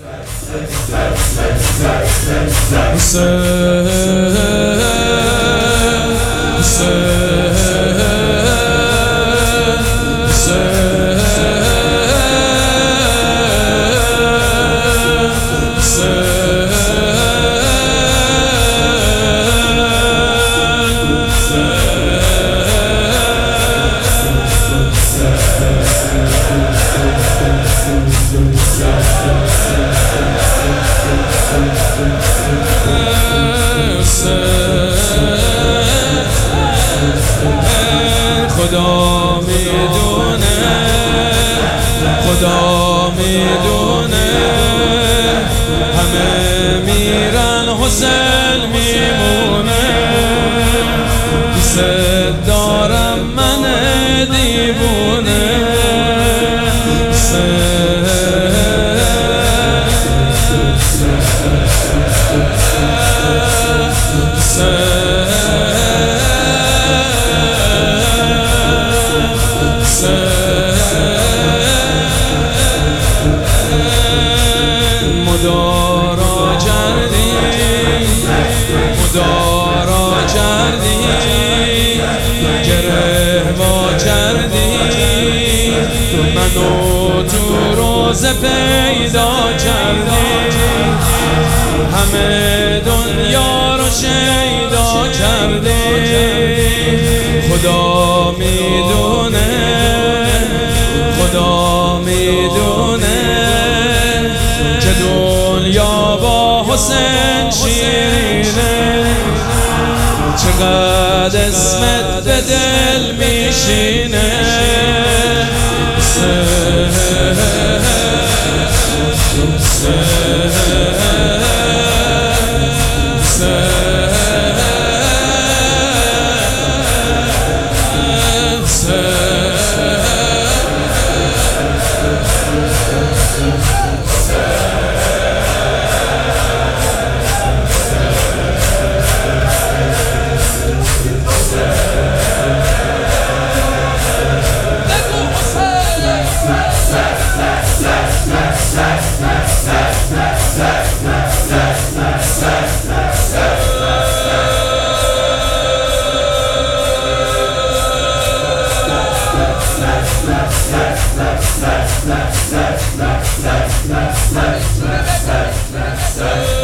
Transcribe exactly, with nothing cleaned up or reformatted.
خدا میدونه خدا میدونه همه میرن حسین میمونه دوست دارم من دیوونه مدارا کردی مدارا کردی گره وا کردی منو تو روزه پیدا کردی همه دنیا رو شیدا کردی خدا میدونه خدا میدونه که دنیا با حسین شیرینه چقدر اسمت به دل میشینه Let's go.